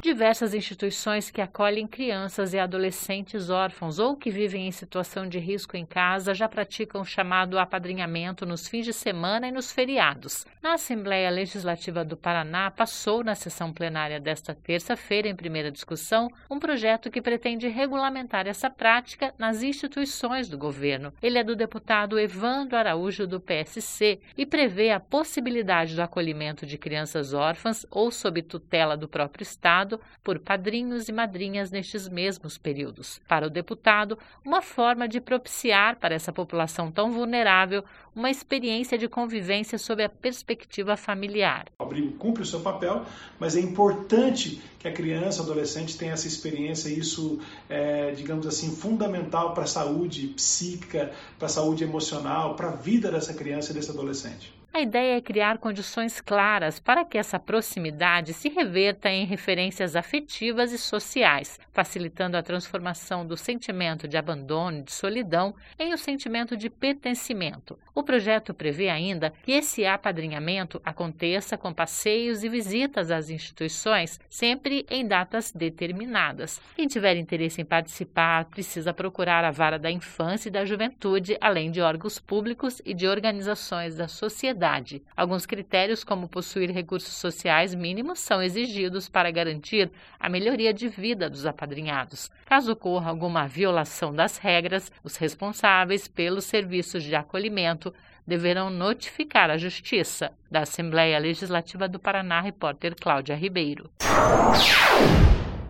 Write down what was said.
Diversas instituições que acolhem crianças e adolescentes órfãos ou que vivem em situação de risco em casa já praticam o chamado apadrinhamento nos fins de semana e nos feriados. Na Assembleia Legislativa do Paraná, passou na sessão plenária desta terça-feira, em primeira discussão, um projeto que pretende regulamentar essa prática nas instituições do governo. Ele é do deputado Evandro Araújo, do PSC, e prevê a possibilidade do acolhimento de crianças órfãs ou sob tutela do próprio Estado por padrinhos e madrinhas nestes mesmos períodos. Para o deputado, uma forma de propiciar para essa população tão vulnerável uma experiência de convivência sob a perspectiva familiar. O abrigo cumpre o seu papel, mas é importante que a criança, adolescente tenha essa experiência, isso é, digamos assim, fundamental para a saúde psíquica, para a saúde emocional, para a vida dessa criança e desse adolescente. A ideia é criar condições claras para que essa proximidade se reverta em referências afetivas e sociais, facilitando a transformação do sentimento de abandono e de solidão em um sentimento de pertencimento. O projeto prevê ainda que esse apadrinhamento aconteça com passeios e visitas às instituições, sempre em datas determinadas. Quem tiver interesse em participar precisa procurar a Vara da Infância e da Juventude, além de órgãos públicos e de organizações da sociedade. Alguns critérios, como possuir recursos sociais mínimos, são exigidos para garantir a melhoria de vida dos apadrinhados. Caso ocorra alguma violação das regras, os responsáveis pelos serviços de acolhimento deverão notificar a Justiça. Da Assembleia Legislativa do Paraná, repórter Cláudia Ribeiro.